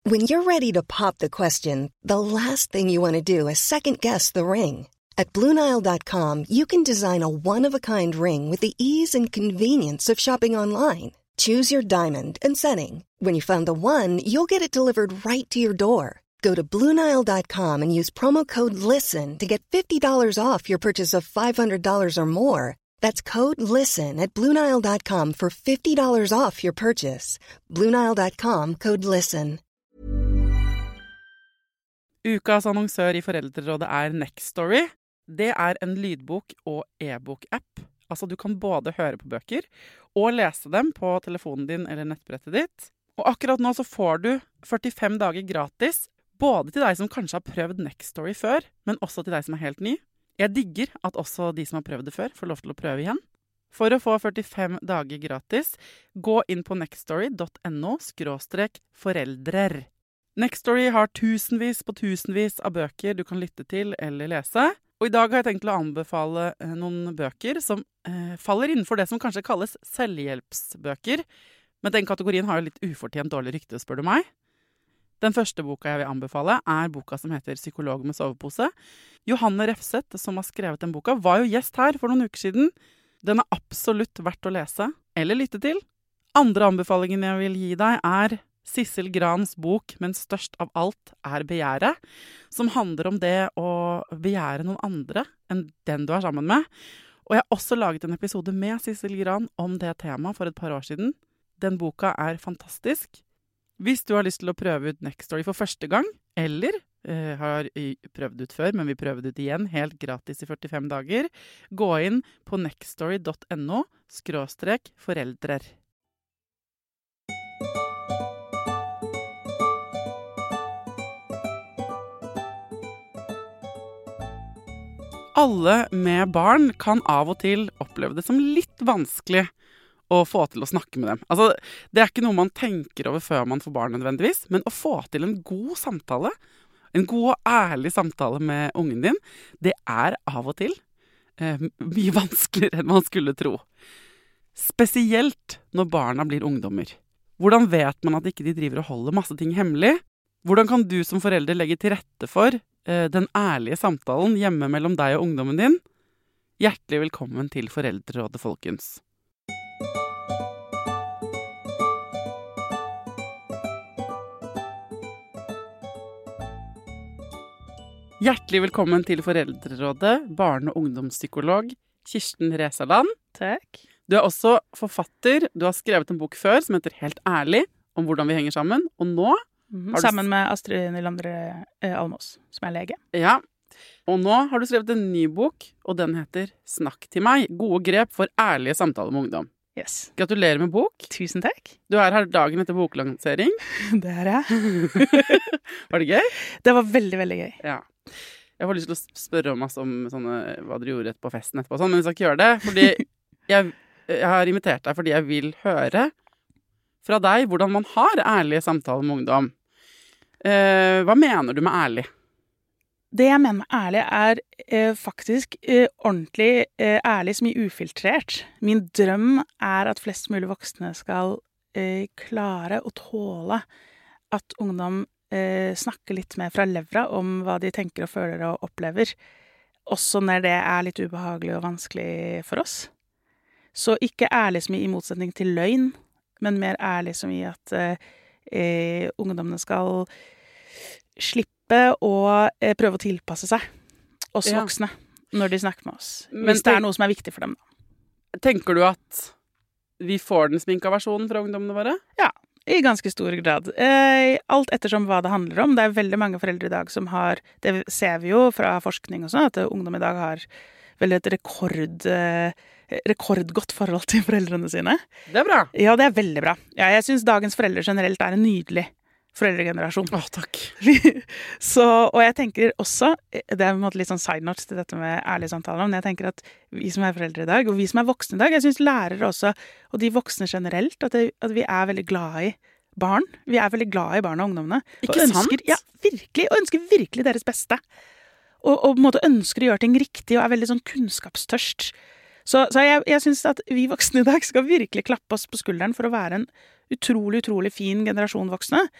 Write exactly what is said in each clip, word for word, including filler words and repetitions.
When you're ready to pop the question, the last thing you want to do is second-guess the ring. At Blue Nile dot com, you can design a one-of-a-kind ring with the ease and convenience of shopping online. Choose your diamond and setting. When you find the one, you'll get it delivered right to your door. Go to Blue Nile dot com and use promo code LISTEN to get fifty dollars off your purchase of five hundred dollars or more. That's code LISTEN at Blue Nile dot com for fifty dollars off your purchase. Blue Nile dot com, code LISTEN. Ukas annonsør i Foreldrerådet er Nextory. Det er en lydbok- og e-bok-app. Altså, du kan både høre på bøker og lese dem på telefonen din eller nettbrettet ditt. Og akkurat nå så får du førtifem dager gratis, både til deg som kanskje har prøvd Nextory før, men også til deg som er helt ny. Jeg digger at også de som har prøvd det før, får lov til å prøve igjen. For å få førtifem dager gratis, gå inn på nextory dot no skråstrek foreldrer. Nextory har tusenvis på tusenvis av bøker du kan lytte til eller lese. Og i dag har jeg tenkt å anbefale noen bøker som eh, faller innenfor det som kanskje kalles selvhjelpsbøker. Men den kategorien har jo litt ufortjent dårlig rykte, spør du meg. Den første boka jeg vil anbefale er boka som heter Psykolog med sovepose. Johanne Refseth, som har skrevet den boka, var jo gjest her for noen uker siden. Den er absolutt verdt å lese eller lytte til. Andre anbefalingen jeg vil gi deg er Sissel Grans bok, men størst av alt er begjæret, som handler om det å begjære noen andre enn den du er sammen med. Og jeg har også laget en episode med Sissel Gran om det temaet for et par år siden. Den boka er fantastisk. Hvis du har lyst til å prøve ut Nextory for første gang, eller eh, har prøvd ut før, men vil prøve det ut igjen helt gratis i førtifem dager, gå inn på nextory dot no skråstrek foreldrer. Alle med barn kan av og til oppleve det som litt vanskelig å få til å snakke med dem. Altså, det er ikke noe man tenker over før man får barn nødvendigvis, men å få til en god samtale, en god og ærlig samtale med ungen din, det er av og til eh, mye vanskeligere enn man skulle tro. Spesielt når barna blir ungdommer. Hvordan vet man at ikke de driver og holder masse ting hemmelig? Hvordan kan du som forelder legge til rette for eh, den ærlige samtalen hjemme mellom deg og ungdommen din? Hjertelig velkommen til Foreldrerådet, folkens. Hjertelig velkommen til Foreldrerådet, barne- og ungdomspsykolog Kirsten Resaland. Takk. Du er også forfatter. Du har skrevet en bok før som heter Helt ærlig, om hvordan vi henger sammen. Og nå Mm, har du... Sammen med Astrid Nylander eh, Almås, som er lege. Ja, og nå har du skrevet en ny bok, og den heter Snakk til meg. Gode grep for ærlige samtaler med ungdom. Yes. Gratulerer med bok. Tusen takk. Du er her dagen etter boklansering. Det er jeg. Var det gøy? Det var veldig, veldig gøy. Ja. Jeg får lyst til å spørre om, om sånne, hva dere gjorde på festen etterpå, sånn, men jeg skal ikke gjøre det, fordi jeg, jeg har invitert deg fordi jeg vil høre fra deg hvordan man har ærlige samtaler med ungdom. Eh, hva mener du med ærlig? Det jeg mener med ærlig er eh, faktisk eh, ordentlig eh, ærlig som i ufiltrert. Min drøm er at flest mulig voksne skal eh, klare å tåle at ungdom eh, snakker litt mer fra levra om hva de tenker og føler og opplever. Også når det er litt ubehagelig og vanskelig for oss. Så ikke ærlig som i motsetning til løgn, men mer ærlig som i at eh, eh, ungdommene skal slippe å eh, prøve å tilpasse seg oss Ja. voksne når de snakker med oss. Men Hvis det tenk- er noe som er viktig for dem. Da. Tenker du at vi får den sminka versjonen fra ungdommene våre? Ja, i ganske stor grad. Eh, alt ettersom hva det handler om. Det er veldig mange foreldre i dag som har, det ser vi jo fra forskning også, at ungdom i dag har veldig et rekord, eh, rekordgodt forhold til foreldrene sine. Det er bra. Ja, det er veldig bra. Ja, jeg synes dagens foreldre generelt er en nydelig foreldregenerasjon. Åh, takk. Så, og jeg tenker også, det er på en måte litt sånn side notes til dette med ærlige samtaler, men jeg tenker at vi som er foreldre i dag, og vi som er voksne i dag, jeg synes lærere også, og de voksne generelt, at, det, at vi er veldig glad i barn. Vi er veldig glad i barn og ungdommene. Ikke og ønsker, sant? Ja, virkelig, og ønsker virkelig deres beste. Og, og på en måte ønsker å gjøre ting riktig, og er veldig sånn kunnskapstørst. Så, så jeg, jeg synes at vi voksne i dag skal virkelig klappe oss på skulderen for å være en utrolig, utrolig fin generasjon voksne.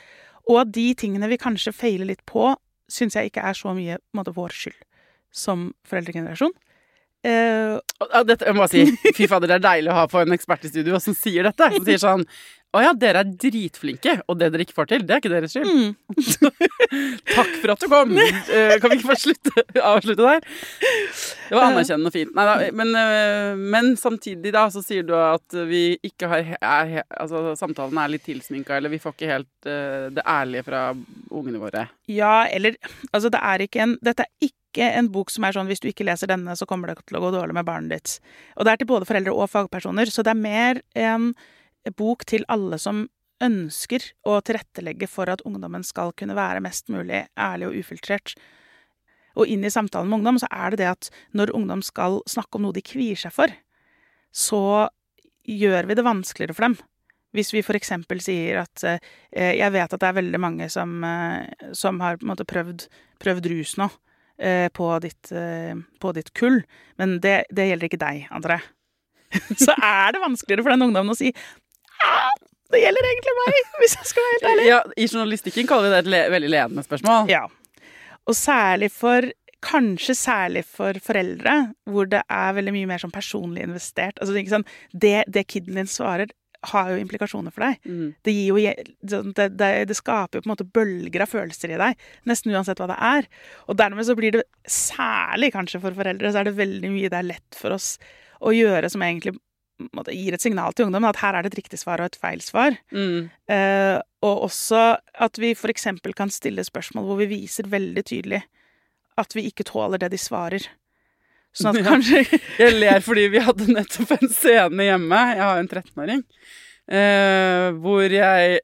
Og at de tingene vi kanskje feiler litt på, synes jeg ikke er så mye på en måte, vår skyld som foreldregenerasjon. Uh, dette, jeg må bare si, fy fader, det er deilig å ha på en ekspert i studio som sier dette. Som sier sånn, å ja, dere er dritflinke, og det dere ikke får til, det er ikke deres skyld. Mm. Takk for at du kom. Uh, kan vi ikke få slutte, avslutte der? Det var anerkjennende og fint. Neida, men, uh, men samtidig da, så sier du at vi ikke har, er, altså samtalen er litt tilsminka, eller vi får ikke helt uh, det ærlige fra ungene våre. Ja, eller, altså det er ikke en, dette er ikke en bok som er sånn, hvis du ikke leser denne, så kommer det til å gå dårlig med barnet ditt. Og det er til både foreldre og fagpersoner, så det er mer en bok til alle som ønsker å tilrettelegge for at ungdommen skal kunne være mest mulig ærlig og ufiltrert. Og inn i samtalen med ungdom så er det det at når ungdom skal snakke om noe de kvier seg for, så gjør vi det vanskeligere for dem. Hvis vi for eksempel sier at eh, jeg vet at det er veldig mange som, eh, som har på en måte prøvd, prøvd rus nå, På ditt, på ditt kull, men det, det gjelder ikke deg, André. Så er det vanskeligere for den ungdommen å si det gjelder egentlig meg, hvis jeg skal være helt ærlig. Ja, i journalistikken kaller vi det et le veldig ledende spørsmål. Ja, og særlig for, kanskje særlig for foreldre, hvor det er veldig mye mer sånn personlig investert. Altså, ikke sånn, det, det kiden din svarer, har jo implikasjoner for deg. Mm. Det gir jo, det, det, det skaper jo på en måte bølger av følelser i deg, nesten uansett hva det er. Og dermed så blir det, særlig kanskje for foreldre, så er det veldig mye det er lett for oss å gjøre som egentlig måte, gir et signal til ungdom, at her er det et riktig svar og et feil svar. Mm. Uh, og også at vi for eksempel kan stille spørsmål hvor vi viser veldig tydelig at vi ikke tåler det de svarer. Sånn at kanskje... Jeg ler fordi vi hadde nettopp en scene hjemme. Jeg har en trettenåring. Eh, hvor jeg...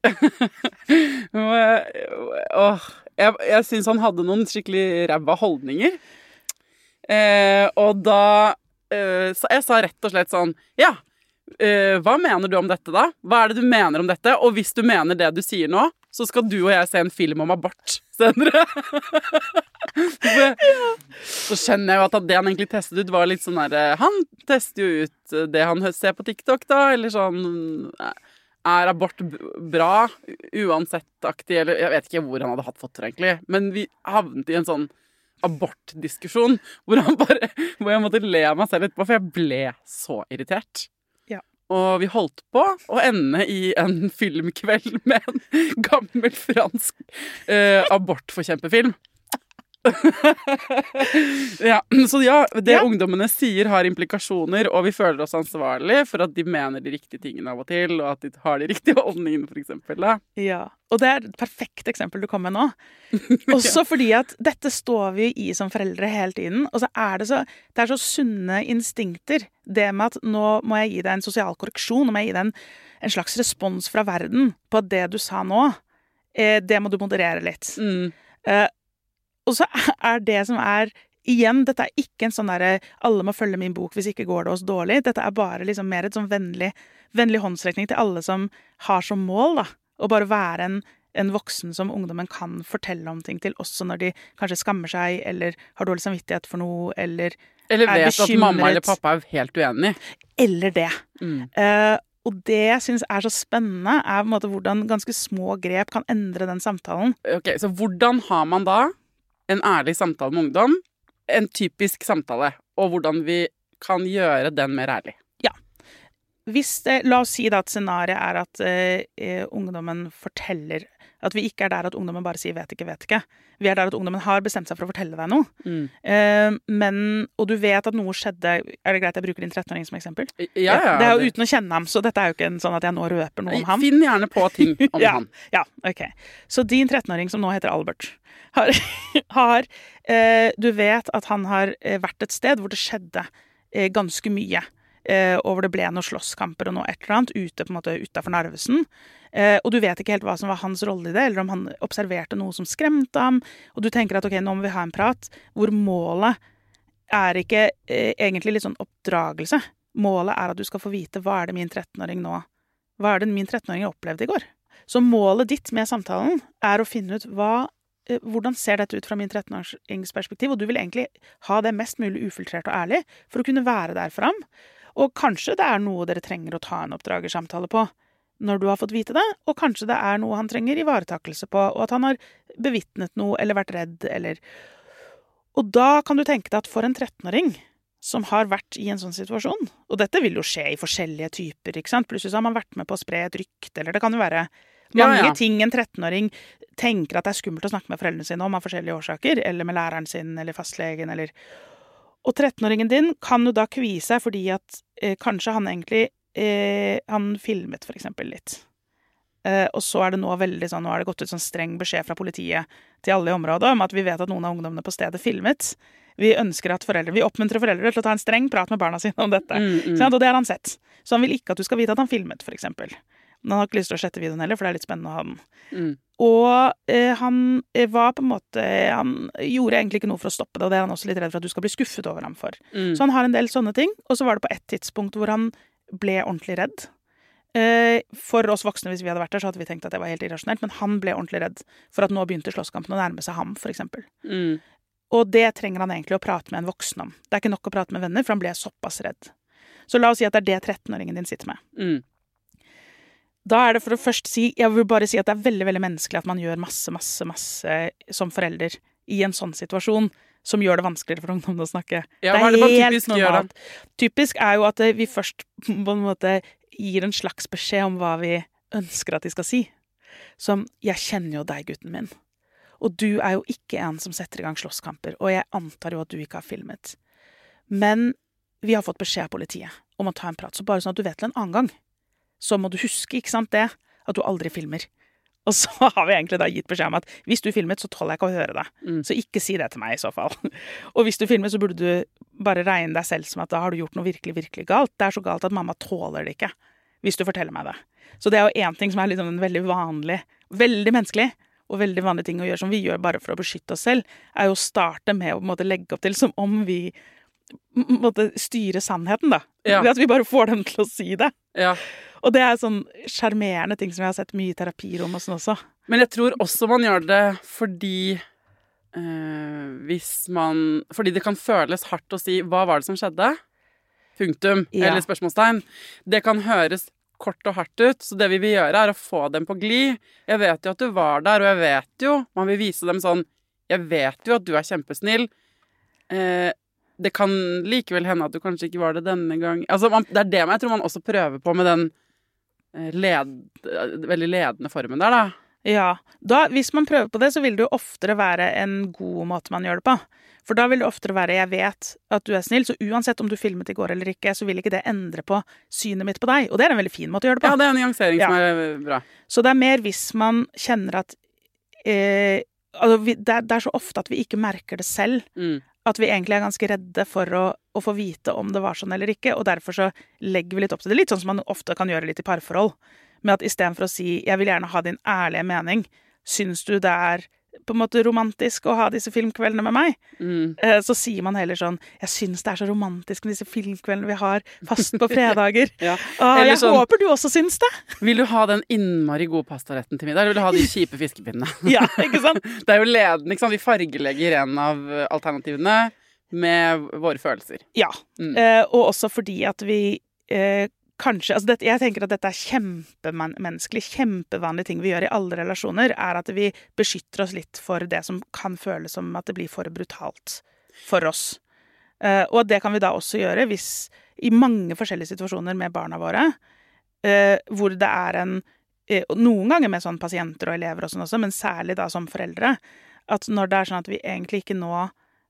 Åh, jeg jeg synes han hadde noen skikkelig ræva holdninger. Eh, og da... Eh, så jeg sa rett og slett sånn... Ja, eh, hva mener du om dette da? Hva er det du mener om dette? Og hvis du mener det du sier nå, så skal du og jeg se en film om abort senere. Så skjønner jeg jo at det han egentlig testet ut var litt sånn der, han tester jo ut det han ser på TikTok da, eller sånn, er abort bra, uansett-aktig, eller jeg vet ikke hvor han hadde hatt fått det egentlig, men vi havnet i en sånn abortdiskusjon, hvor han bare, hvor jeg måtte le av meg selv litt på, for jeg ble så irritert. Og vi holdt på å ende i en filmkveld med en gammel fransk uh, abortforkjempefilm. Ja, så ja, det ja. Ungdommene sier har implikasjoner, og vi føler oss ansvarlig for at de mener de riktige tingene av og til, og at de har de riktige holdningene, for eksempel. Da. Ja, og det er et perfekt eksempel du kom med nå. Også fordi at dette står vi i som foreldre hele tiden, og så er det så, det er så sunne instinkter, det med at nå må jeg gi deg en sosial korreksjon, nå må jeg gi deg en, en slags respons fra verden på at det du sa nå, eh, det må du moderere litt. Mm. Eh, Og så er det som er, igjen, dette er ikke en sånn der, alle må følge min bok hvis ikke går det oss dårlig. Dette er bare liksom mer et sånn vennlig, vennlig håndsrekning til alle som har som mål, da. Å bare være en, en voksen som ungdommen kan fortelle om ting til, også når de kanskje skammer seg, eller har dårlig samvittighet for noe, eller, eller er vet bekymret. At mamma eller pappa er helt uenig. Eller det. Mm. Uh, og det jeg synes er så spennende, er på en måte hvordan ganske små grep kan endre den samtalen. Ok, så hvordan har man da en ærlig samtale med ungdom, en typisk samtale, og hvordan vi kan gjøre den mer ærlig. Ja. Hvis det, la oss si da at scenariet er at eh, ungdommen forteller, at vi ikke er der at ungdommen bare sier vet ikke, vet ikke. Vi er der at ungdommen har bestemt seg for å fortelle deg noe. Mm. Eh, men, og du vet at noe skjedde, er det greit jeg bruker din trettenåring som eksempel? Ja, ja. ja det er jo uten å kjenne ham, så dette er jo ikke en sånn at jeg nå røper noe om ham. Finn gjerne på ting om ja, ham. Ja, ok. Så din trettenåring som nå heter Albert, har, har eh, du vet at han har eh, vært et sted hvor det skjedde eh, ganske mye, eh, og hvor det ble noen slåsskamper og noe et eller annet, ute på en måte utenfor Narvesen, eh, og du vet ikke helt hva som var hans rolle i det, eller om han observerte noe som skremte ham, og du tenker at ok, nå må vi ha en prat, hvor målet er ikke eh, egentlig litt sånn oppdragelse. Målet er at du skal få vite hva er det min trettenåring nå, hva er det min trettenåring opplevde i går. Så målet ditt med samtalen er å finne ut hva hvordan ser dette ut fra min trettenårings perspektiv, og du vil egentlig ha det mest mulig ufiltrert og ærlig for å kunne være der for ham. Og kanskje det er noe dere trenger å ta en oppdragersamtale på, når du har fått vite det, og kanskje det er noe han trenger ivaretakelse på, og at han har bevittnet noe, eller vært redd, eller... Og da kan du tenke deg at for en trettenåring som har vært i en sånn situasjon, og dette vil jo skje i forskjellige typer, ikke sant? Plutselig så har man vært med på å spre et rykte, eller det kan jo være mange ja, ja. ting en trettenåring tenker at det er skummelt å snakke med foreldrene sine om av forskjellige årsaker, eller med læreren sin, eller fastlegen, eller... Og trettenåringen din kan jo da kvie seg fordi at eh, kanskje han egentlig Eh, han filmet for eksempel litt. Eh, og så er det nå veldig sånn, nå har det gått ut sånn streng beskjed fra politiet til alle i området om at vi vet at noen av ungdommene på stedet filmet. Vi ønsker at foreldre, vi oppmuntrer foreldre til å ta en streng prat med barna sine om dette. Mm, mm. Og det har han sett. Så han vil ikke at du skal vite at han filmet, for eksempel. Men han har ikke lyst til å slette videoen heller, for det er litt spennende å ha den. Mm. Og eh, han var på en måte, han gjorde egentlig ikke noe for å stoppe det, og det er han også litt redd for at du skal bli skuffet over ham for. Mm. Så han har en del sånne ting, og så var det på et tidspunkt hvor han ble ordentlig redd. Eh, for oss voksne, hvis vi hadde vært der, så hadde vi tenkt at det var helt irrasjonelt, men han ble ordentlig redd for at nå begynte slåsskampen å nærme seg ham, for eksempel. Mm. Og det trenger han egentlig å prate med en voksen om. Det er ikke nok å prate med venner, for han ble såpass redd. Så la oss si at det er det trettenåringen din sitter med. Mm. Da er det for å først si, jeg vil bare si at det er veldig, veldig menneskelig at man gjør masse, masse, masse som forelder i en sånn situasjon, som gjør det vanskeligere for ungdom å snakke. Ja, hva er det bare typisk gjør det? Typisk er jo at vi først på en måte gir en slags beskjed om hva vi ønsker at de skal si. Som, jeg kjenner jo deg, gutten min. Og du er jo ikke en som setter i gang slåsskamper, og jeg antar jo at du ikke har filmet. Men vi har fått beskjed av politiet om å ta en prat, så bare sånn at du vet til en annen gang. Så må du huske, ikke sant det, at du aldri filmer. Og så har vi egentlig da gitt beskjed om at hvis du filmet, så tåler jeg ikke å høre det. Mm. Så ikke si det til meg i så fall. Og hvis du filmet, så burde du bare regne deg selv som at da har du gjort noe virkelig, virkelig galt. Det er så galt at mamma tåler det ikke, hvis du forteller meg det. Så det er jo en ting som er liksom en veldig vanlig, veldig menneskelig, og veldig vanlig ting å gjøre som vi gjør bare for å beskytte oss selv, er jo å starte med å måtte legge opp til som om vi måtte styre sannheten da. Ja. At vi bare får dem til å si det. Ja. Og det er sånn charmerende ting som jeg har sett mye i terapirom og sånn også. Men jeg tror også man gjør det fordi eh, hvis man, fordi det kan føles hardt å si hva var det som skjedde? Punktum, ja. Eller spørsmålstegn. Det kan høres kort og hardt ut, så det vi vil gjøre er å få dem på glid. Jeg vet jo at du var der, og jeg vet jo, man vil vise dem sånn, jeg vet jo at du er kjempesnill. Eh, det kan likevel hende at du kanskje ikke var det denne gang. Altså, man, det er det jeg tror man også prøver på med den led, veldig ledende formen der, da. Ja, da, hvis man prøver på det, så vil det jo oftere være en god måte man gjør det på. For da vil det oftere være, jeg vet at du er snill, så uansett om du filmet i går eller ikke, så vil ikke det endre på synet mitt på deg. Og det er en veldig fin måte å gjøre det på. Ja, det er en nyansering ja. Som er bra. Så det er mer hvis man kjenner at eh, altså, vi, det, er, det er så ofte at vi ikke merker det selv, mm. at vi egentlig er ganske redde for å, å få vite om det var sånn eller ikke, og derfor så legger vi litt opp til det. Litt sånn som man ofte kan gjøre litt i parforhold, med at i stedet for å si, jeg vil gjerne ha din ærlige mening, syns du det er på en måte romantisk å ha disse filmkveldene med meg? Mm. Så sier man heller sånn, jeg syns det er så romantisk med disse filmkveldene vi har fast på fredager. ja. ah, jeg sånn, håper du også syns det. Vil du ha den innmari gode pastaretten til middag, eller vil du ha de kjipe fiskepinnene? ja, ikke sant? Det er jo ledende, ikke sant? Vi fargelegger en av alternativene med våre følelser. Ja, mm. eh, og også fordi at vi eh, kanskje, altså det, jeg tenker at dette er kjempemenneskelig, kjempevanlige ting vi gjør i alle relasjoner, er at vi beskytter oss litt for det som kan føles som at det blir for brutalt for oss. Uh, og det kan vi da også gjøre hvis, i mange forskjellige situasjoner med barna våre, uh, hvor det er en, uh, noen ganger med sånn pasienter og elever og sånn også, men særlig da som foreldre, at når det er sånn at vi egentlig ikke nå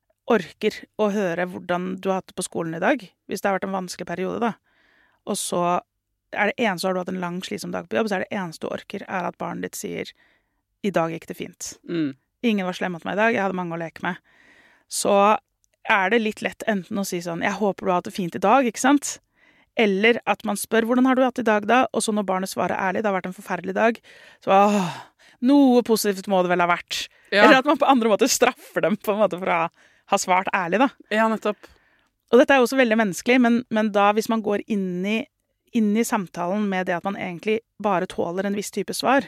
orker å høre hvordan du har hatt det på skolen i dag, hvis det har vært en vanskelig periode da, og så er det eneste, har du hatt en lang slitsom dag på jobb, så er det eneste du orker er at barnet ditt sier, i dag gikk det fint. Mm. Ingen var slem mot meg i dag, jeg hadde mange å leke med. Så er det litt lett enten å si sånn, jeg håper du har hatt det fint i dag, ikke sant? Eller at man spør, hvordan har du hatt det i dag da? Og så når barnet svarer ærlig, det har vært en forferdelig dag, så åh, noe positivt må det vel ha vært. Ja. Eller at man på andre måter straffer dem på en måte for å ha, ha svart ærlig da. Ja, nettopp. Og dette er jo også veldig menneskelig, men, men da hvis man går inn i, inn i samtalen med det at man egentlig bare tåler en viss type svar,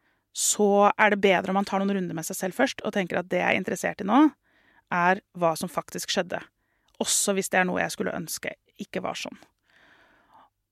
så er det bedre om man tar noen runder med seg selv først, og tenker at det jeg er interessert i nå, er hva som faktisk skjedde. Også hvis det er noe jeg skulle ønske ikke var sånn.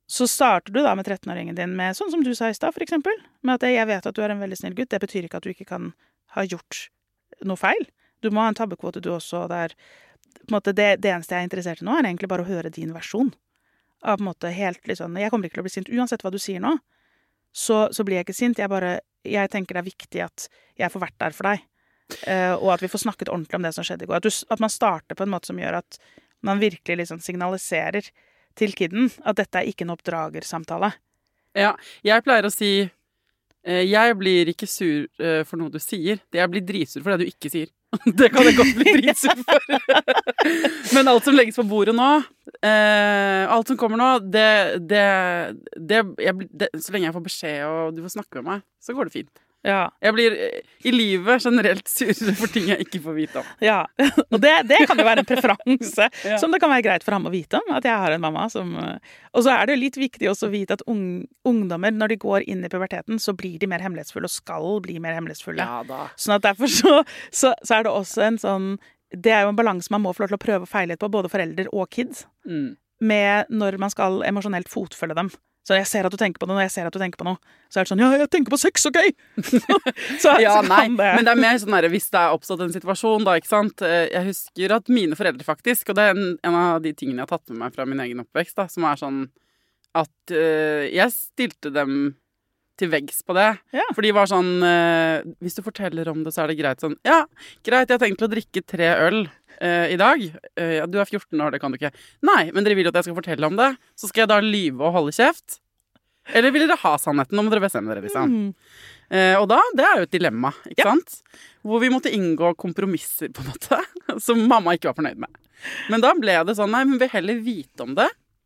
så starter du da med trettenåringen din med, sånn som du sa i sted, for eksempel, med at jeg vet at du er en veldig snill gutt. Det betyr ikke at du ikke kan ha gjort noe feil. Du må ha en tabbekvote du også, og det er, på en måte, det, det eneste jeg er interessert i nå, er egentlig bare å høre din versjon. Av på en måte helt liksom, jeg kommer ikke til å bli sint, uansett hva du sier nå, så, så blir jeg ikke sint. Jeg bare, jeg tenker det er viktig at jeg får vært der for deg, uh, og at vi får snakket ordentlig om det som skjedde i går. At, du, at man starter på en måte som gjør at man virkelig liksom signaliserer til kidden at dette er ikke en oppdragersamtale. Ja, jeg pleier å si eh, jeg blir ikke sur eh, for noe du sier. Jeg blir dritsur for det du ikke sier. Det kan jeg godt bli dritsur for. Men alt som legges på bordet nå, eh, alt som kommer nå, det, det, det, jeg, det så lenge jeg får beskjed og du får snakke med meg, så går det fint. Ja. Jeg blir i livet generelt surere for ting jeg ikke får vite om. Ja, og det, det kan jo være en preferanse Ja. som det kan være greit for ham å vite om, at jeg har en mamma som... Og så er det jo litt viktig også å vite at ung, ungdommer, når de går inn i puberteten, så blir de mer hemmelighetsfulle og skal bli mer hemmelighetsfulle. Ja da. Sånn at derfor så, så, så er det også en sånn... Det er jo en balanse man må få lov til å prøve å feile litt på, både forelder og kids, Mm. med når man skal emosjonelt fotfølge dem. Så jeg ser at du tenker på noe, og jeg ser at du tenker på noe. Så er det sånn, ja, jeg tenker på sex, ok? så, Ja, så nei, kan det... men det er mer sånn der, hvis det er oppstått en situasjon da, ikke sant? Jeg husker at mine foreldre faktisk, og det er en, en av de tingene jeg har tatt med meg fra min egen oppvekst da, som er sånn at uh, jeg stilte dem til veggs på det. Ja. For de var sånn, uh, hvis du forteller om det, så er det greit sånn, ja, greit, jeg har tenkt til å drikke tre øl uh, i dag. Uh, ja, du er fjorten år, det kan du ikke. Nei, men dere vil jo at jeg skal fortelle om det. Så skal jeg da lyve og holde kjeft? Eller vil dere ha sannheten? Nå må dere bestemme dere, liksom. Mm. Eh, og da, det er jo et dilemma, ikke Ja. sant? Hvor vi måtte inngå kompromisser, på en måte, som mamma ikke var fornøyd med. Men da ble det sånn, nei, men vi vil heller vite om det.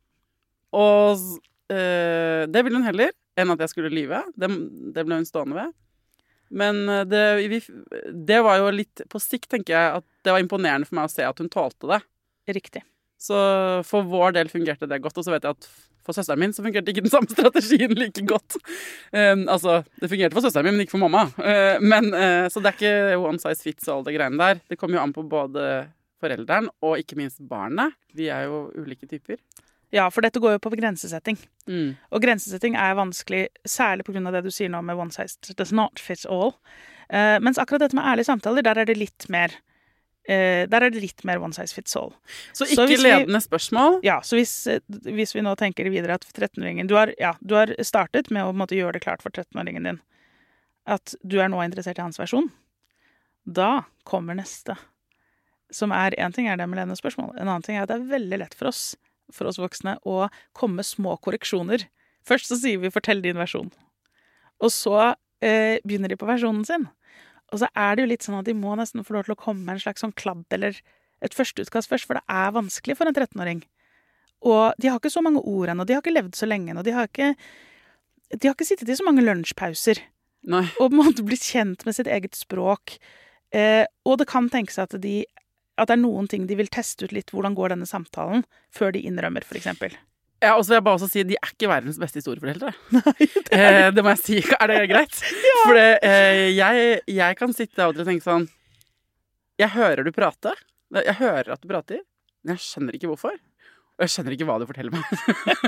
Og eh, det ville hun heller, enn at jeg skulle lyve. Det, det ble hun stående ved. Men eh, det, vi, det var jo litt, på sikt tenker jeg, at det var imponerende for meg å se at hun tålte det. Riktig. Så for vår del fungerte det godt, og så vet jeg at for søsteren min så fungerte ikke den samme strategien like godt. Um, altså, det fungerte for søsteren min, men ikke for mamma. Uh, men, uh, så det er ikke one size fits all det greiene der. Det kommer jo an på både forelderen og ikke minst barnet. Vi er jo ulike typer. Ja, for dette går jo på grensesetting. Mm. Og grensesetting er vanskelig, særlig på grunn av det du sier nå med one size does not fit all. Uh, mens akkurat dette med ærlige samtaler, der er det litt mer... Uh, der er det litt mer one size fits all. Så ikke så ledende vi, spørsmål? Ja, så hvis, hvis vi nå tenker videre at trettenåringen, du har, ja, du har startet med å måtte gjøre det klart for trettenåringen din, at du er nå interessert i hans versjon, da kommer neste. Som er, en ting er det med ledende spørsmål, en annen ting er at det er veldig lett for oss, for oss voksne, å komme med små korreksjoner. Først så sier vi, fortell din versjon. Og så uh, begynner de på versjonen sin. Og så er det jo litt sånn at de må nesten få lov til å komme med en slags sånn kladd eller et førsteutkast først, for det er vanskelig for en trettenåring. Og de har ikke så mange ord ennå, de har ikke levd så lenge, og de har ikke, de har ikke sittet i så mange lunsjpauser. Nei. Og på en måte blitt kjent med sitt eget språk. Eh, og det kan tenkes at, de, at det er noen ting de vil teste ut litt, hvordan går denne samtalen, før de innrømmer, for eksempel. Ja, og så vil jeg bare også si de er ikke verdens beste historieforeldre. Nei, det er eh, det må jeg si. Er det greit? Ja. For det, eh, jeg, jeg kan sitte av og til og tenke sånn, jeg hører du prate, jeg hører at du prater, men jeg skjønner ikke hvorfor. Og jeg skjønner ikke hva du forteller meg.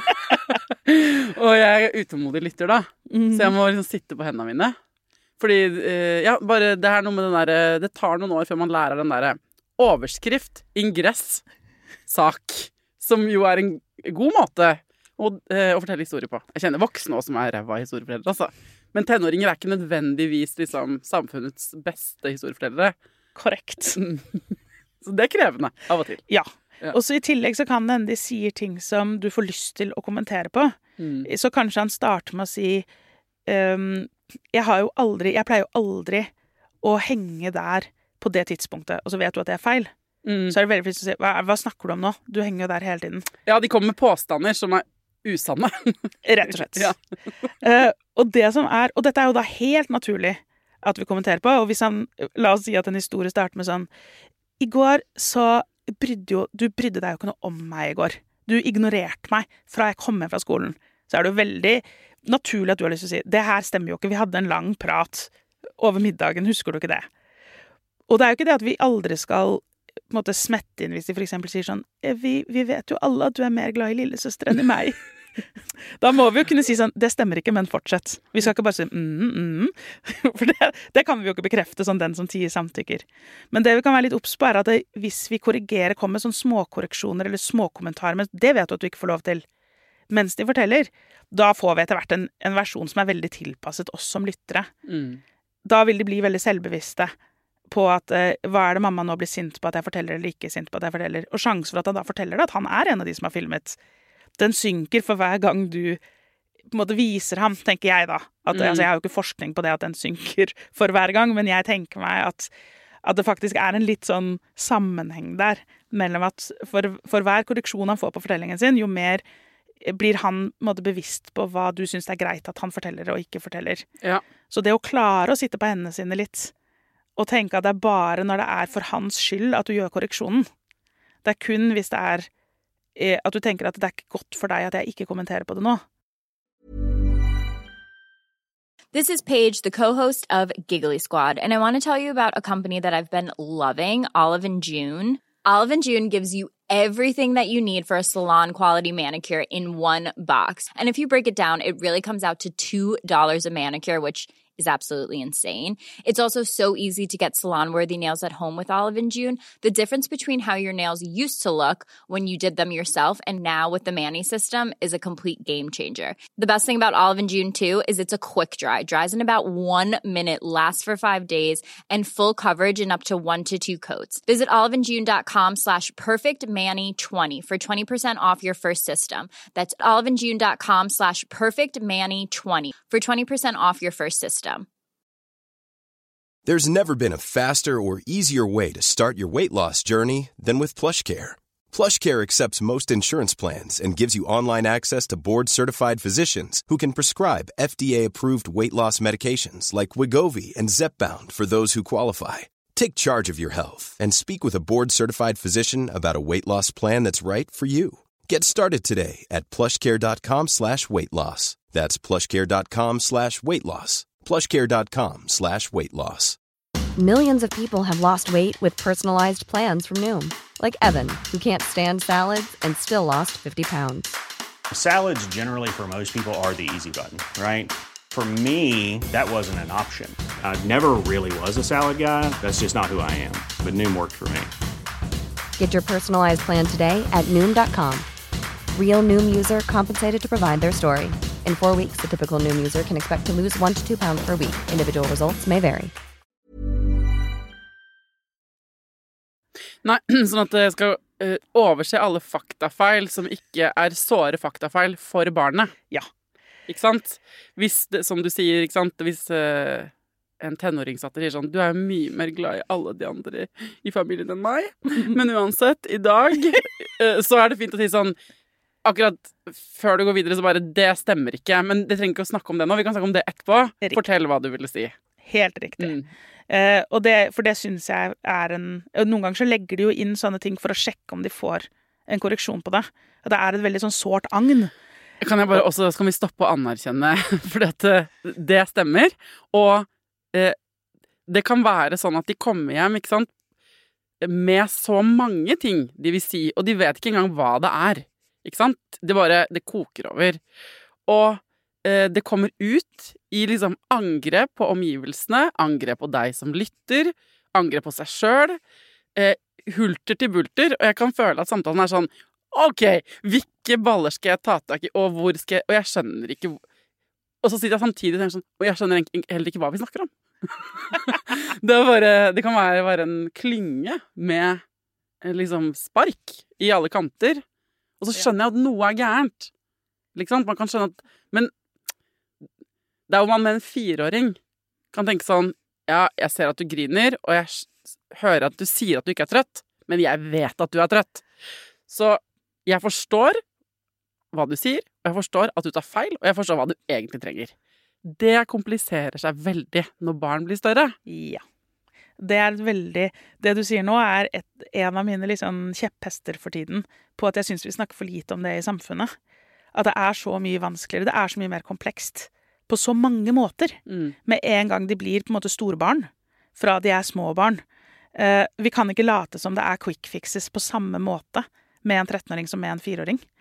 Og jeg er utålmodig lytter da, mm. så jeg må liksom sitte på hendene mine. Fordi, eh, ja, bare det her noe med den der, det tar noen år før man lærer den der overskrift, ingress, sak, som jo er en god måte å, eh, å fortelle historier på. Jeg kjenner voksne også som er ræva historieforeldre, altså. Men tenåringer er ikke nødvendigvis liksom, samfunnets beste historieforeldre. Korrekt. Så det er krevende, av og til. Ja. Ja. Og så i tillegg så kan det hende de sier ting som du får lyst til å kommentere på. Mm. Så kanskje han starter med å si um, jeg har jo aldri, jeg pleier jo aldri å henge der på det tidspunktet, og så vet du at det er feil. Mm. Så er det veldig fristende å si, hva, hva snakker du om nå? Du henger jo der hele tiden. Ja, de kommer med påstander som er usanne. Rett og slett. Ja. uh, og det som er, og dette er jo da helt naturlig at vi kommenterer på, og hvis han, la oss si at en historie starter med sånn, i går så brydde jo, du brydde deg jo ikke noe om meg i går. Du ignorerte meg fra jeg kom hjem fra skolen. Så er det jo veldig naturlig at du har lyst til å si, det her stemmer jo ikke, vi hadde en lang prat over middagen, husker du ikke det? Og det er jo ikke det at vi aldri skal på en måte smette inn hvis de for eksempel sier sånn, vi, vi vet jo alle at du er mer glad i lillesøster enn i meg. Da må vi jo kunne si sånn, det stemmer ikke, men fortsett. Vi skal ikke bare si mm, mm. For det, det kan vi jo ikke bekrefte, sånn den som tier samtykker. Men det vi kan være litt obs på er at det, hvis vi korrigerer, kommer sånn småkorreksjoner eller småkommentarer, men det vet du at du ikke får lov til, mens de forteller, da får vi etter hvert en, en versjon som er veldig tilpasset oss som lyttere. Mm. Da vil de bli veldig selvbevisste på at uh, hva er det mamma nå blir sint på at jeg forteller eller ikke sint på at jeg forteller. Og sjansen for at han da forteller det, at han er en av de som har filmet, den synker for hver gang du på en måte viser ham, tenker jeg da. At, mm. altså, jeg har jo ikke forskning på det at den synker for hver gang, men jeg tenker meg at, at det faktisk er en litt sånn sammenheng der, mellom at for, for hver korreksjon han får på fortellingen sin, jo mer blir han på en måte bevisst på hva du synes det er greit at han forteller og ikke forteller. Ja. Så det å klare å sitte på hendene sine litt, og tenke at det er bare når det er for hans skyld at du gjør korreksjonen. Det er kun hvis det er at du tenker at det er ikke godt for deg at jeg ikke kommenterer på det nå. This is Paige, the co-host of Giggly Squad, and I want to tell you about a company that I've been loving, Olive and June. Olive and June gives you everything that you need for a salon-quality manicure in one box. And if you break it down, it really comes out to two dollars a manicure, which is absolutely insane. It's also so easy to get salon-worthy nails at home with Olive and June. The difference between how your nails used to look when you did them yourself and now with the Mani system is a complete game changer. The best thing about Olive and June, too, is it's a quick dry. Dries in about one minute, lasts for five days, and full coverage in up to one to two coats. Visit oliveandjune.com slash perfectmani20 for twenty percent off your first system. That's oliveandjune.com slash perfectmani20 for twenty percent off your first system. There's never been a faster or easier way to start your weight loss journey than with PlushCare. PlushCare accepts most insurance plans and gives you online access to board-certified physicians who can prescribe F D A-approved weight loss medications like Wegovy and Zepbound for those who qualify. Take charge of your health and speak with a board-certified physician about a weight loss plan that's right for you. Get started today at plushcare.com slash weight loss. That's plushcare.com slash weight loss. plushcare.com slash weight loss. Millions of people have lost weight with personalized plans from Noom. Like Evan, who can't stand salads and still lost fifty pounds. Salads generally for most people are the easy button, right? For me, that wasn't an option. I never really was a salad guy. That's just not who I am. But Noom worked for me. Get your personalized plan today at Noom dot com. Real Noom user compensated to provide their story. In four weeks, the typical Noom user can expect to lose one to two pounds per week. Individual results may vary. Nei, sånn at jeg skal uh, overse alle faktafeil som ikke er såre faktafeil for barnet. Ja. Ikke sant? Hvis det, som du sier, ikke sant? Hvis uh, en tenåringsatter sier sånn, du er mye mer glad i alle de andre i familien enn meg, men uansett, i dag, uh, så er det fint å si sånn, akkurat før du går videre, så bare, det stemmer ikke. Men det trenger ikke å snakke om det nå. Vi kan snakke om det etterpå. Riktig. Fortell hva du ville si. Helt riktig. Mm. Eh, og det, for det synes jeg er en... Noen ganger så legger de jo inn sånne ting for å sjekke om de får en korreksjon på det. Og det er et veldig sånn sårt agn. Kan jeg bare også, skal vi stoppe å anerkjenne, for det, det stemmer. Og eh, det kan være sånn at de kommer hjem, ikke sant? Med så mange ting de vil si, og de vet ikke engang hva det er. Ikke sant? Det bare, det koker over. Og eh, det kommer ut i liksom angrep på omgivelsene, angrep på deg som lytter, angrep på seg selv, eh, hulter til bulter, og jeg kan føle at samtalen er sånn, ok, hvilke baller skal jeg ta tak i, og hvor skal jeg, og jeg skjønner ikke, og så sitter jeg samtidig og tenker sånn, og jeg skjønner heller ikke hva vi snakker om. det, bare, det kan være, være en klynge med liksom spark i alle kanter, og så skjønner jeg at noe er gærent. Liksom, man kan skjønne at... Men det er jo man med en fireåring kan tenke sånn, ja, jeg ser at du griner, og jeg hører at du sier at du ikke er trøtt, men jeg vet at du er trøtt. Så jeg forstår hva du sier, og jeg forstår at du tar feil, og jeg forstår hva du egentlig trenger. Det kompliserer seg veldig når barn blir større. Ja. Det er veldig, det du sier nå er et, en av mine liksom kjepphester for tiden, på at jeg synes vi snakker for lite om det i samfunnet. At det er så mye vanskeligere, det er så mye mer komplekst, på så mange måter. Mm. Med en gang de blir på en måte storbarn, fra de er små barn. Uh, vi kan ikke late som det er quick fixes på samme måte med en trettenåring som med en fireåring.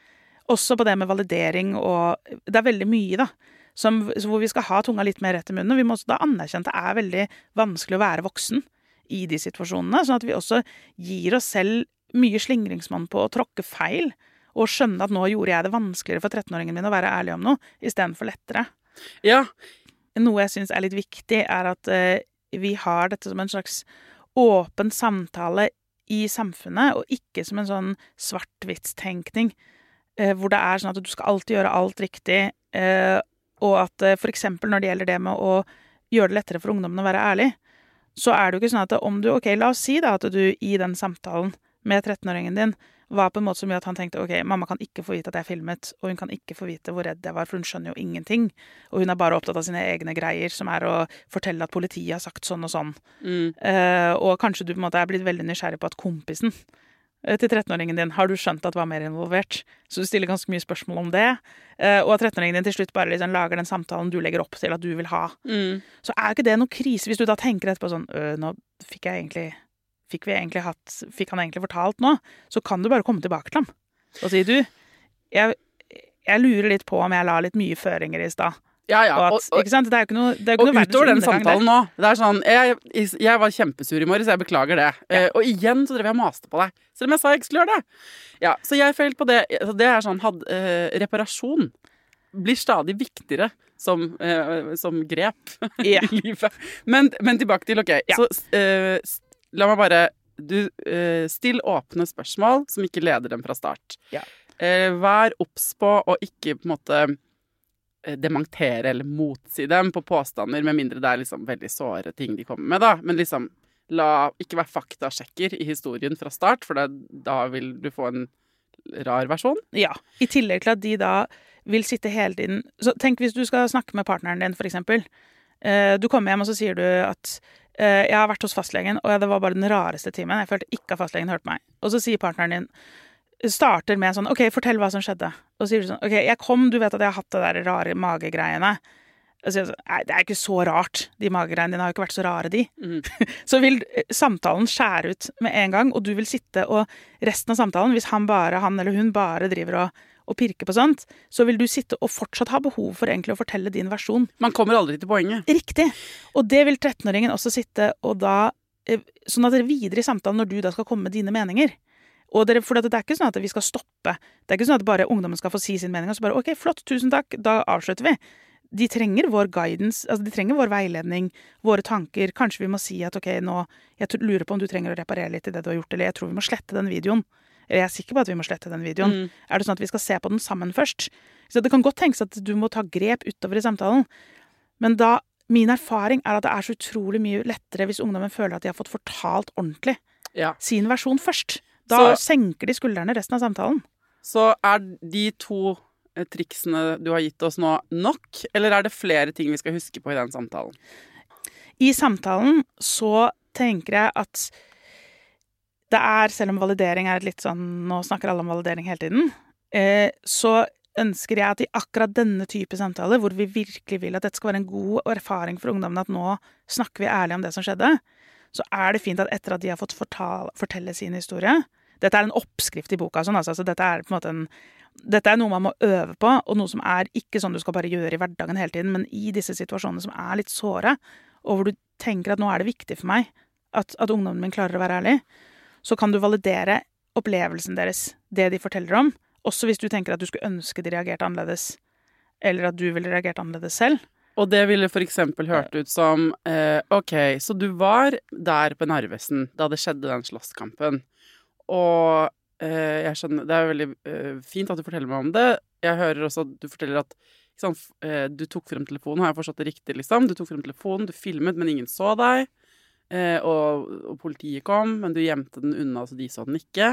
også på det med validering, og det er veldig mye da, som, hvor vi skal ha tunga litt mer rett i munnen, og vi må også da anerkjenne at det er veldig vanskelig å være voksen i de situasjonene, sånn at vi også gir oss selv mye slingringsmonn på å tråkke feil, og skjønne at nå gjorde jeg det vanskeligere for trettenåringen min å være ærlig om noe, i stedet for lettere. Ja. Noe jeg synes er litt viktig er at uh, vi har dette som en slags åpen samtale i samfunnet, og ikke som en sånn svart-vits-tenkning, uh, hvor det er sånn at du skal alltid gjøre alt riktig, uh, og at uh, for eksempel når det gjelder det med å gjøre det lettere for ungdommen å være ærlig, så er det jo ikke sånn at om du, ok, la oss si da at du i den samtalen med trettenåringen din var på en måte som gjør at han tenkte, ok, mamma kan ikke få vite at jeg filmet, og hun kan ikke få vite hvor redd jeg var, for hun skjønner jo ingenting. Og hun er bare opptatt av sine egne greier, som er å fortelle at politiet har sagt sånn og sånn. Mm. Uh, og kanskje du på en måte er blitt veldig nysgjerrig på at kompisen uh, til trettenåringen din, har du skjønt at var mer involvert? Så du stiller ganske mye spørsmål om det. Uh, og at trettenåringen din til slutt bare liksom lager den samtalen du legger opp til at du vil ha. Mm. Så er ikke det noe krise hvis du da tenker etterpå sånn, øh, nå fikk jeg egentlig... Fikk, vi egentlig hatt, fikk han egentlig fortalt nå, så kan du bare komme tilbake til ham. Og si, du, jeg, jeg lurer litt på om jeg la litt mye føringer i sted. Ja, ja. Og, at, og, ikke sant? Det er jo ikke noe, det er jo ikke og noe utover den samtalen det. nå, det er sånn, jeg, jeg var kjempesur i morges, jeg beklager det. Ja. Eh, og igjen så drev jeg og maste på deg, selv om jeg sa jeg ikke skulle gjøre det. Ja, så jeg følte på det, det er sånn, had, eh, reparasjon blir stadig viktigere som, eh, som grep Ja. i livet. Men, men tilbake til, ok, Ja. så eh, la meg bare, du uh, still åpne spørsmål som ikke leder dem fra start. Ja. Uh, vær obs på å ikke på en måte uh, dementere eller motsi dem på påstander, med mindre det er liksom veldig såre ting de kommer med da. Men liksom, la ikke være faktasjekker i historien fra start, for det, da vil du få en rar versjon. Ja, i tillegg til at de da vil sitte hele tiden. Så tenk hvis du skal snakke med partneren din, for eksempel. Uh, du kommer hjem og så sier du at Uh, jeg har vært hos fastlegen, og det var bare den rareste timen. Jeg følte ikke at fastlegen hørte meg. Og så sier partneren din, starter med sånn, ok, fortell hva som skjedde. Og så sier du sånn, ok, jeg kom, du vet at jeg har hatt det der rare magegreiene. Og så sier du sånn, nei, det er ikke så rart. De magegreiene dine har jo ikke vært så rare, de. Mm. Så vil samtalen skjære ut med en gang, og du vil sitte og resten av samtalen, hvis han bare, han eller hun bare driver og og pirke på sånt, så vil du sitte og fortsatt ha behov for egentlig å fortelle din versjon. Man kommer aldri til poenget. Riktig. Og det vil trettenåringen også sitte, og da, sånn at dere videre i samtalen når du da skal komme med dine meninger. Og dere, for det er ikke sånn at vi skal stoppe. Det er ikke sånn at bare ungdommen skal få si sin mening, og så bare, ok, flott, tusen takk, da avslutter vi. De trenger vår guidance, altså de trenger vår veiledning, våre tanker. Kanskje vi må si at, ok, nå, jeg lurer på om du trenger å reparere litt i det du har gjort, eller jeg tror vi må slette den videoen. Jeg er sikker på at vi må slette den videoen. Mm. Er det sånn at vi skal se på den sammen først? Så det kan godt tenkes at du må ta grep utover i samtalen. Men da, min erfaring er at det er så utrolig mye lettere hvis ungdommen føler at de har fått fortalt ordentlig ja. sin versjon først. Da så, senker de skuldrene resten av samtalen. Så er de to triksene du har gitt oss nå nok, eller er det flere ting vi skal huske på i den samtalen? I samtalen så tenker jeg at det er, selv om validering er et litt sånn, nå snakker alle om validering hele tiden, eh, så ønsker jeg at i akkurat denne type samtaler, hvor vi virkelig vil at dette skal være en god erfaring for ungdommene, at nå snakker vi ærlig om det som skjedde, så er det fint at etter at de har fått fortale, fortelle sin historie, dette er en oppskrift i boka, sånn, altså, så dette er på en måte en, dette er noe man må øve på, og noe som er ikke sånn du skal bare gjøre i hverdagen hele tiden, men i disse situasjonene som er litt såre, og hvor du tenker at nå er det viktig for meg at, at ungdommen min klarer å være ærlig, så kan du validere opplevelsen deres, det de forteller om, også hvis du tenker at du skulle ønske de reagerte annerledes, eller at du ville reagert annerledes selv. Og det ville for eksempel hørt ut som, eh, ok, så du var der på Narvesen da det skjedde den slåsskampen, og eh, jeg skjønner, det er veldig eh, fint at du forteller meg om det. Jeg hører også at du forteller at liksom, eh, du tok frem telefonen, har jeg forstått det riktig liksom? Du tok frem telefonen, du filmet, men ingen så deg. Eh, og, og politiet kom, men du gjemte den unna, så de så den ikke.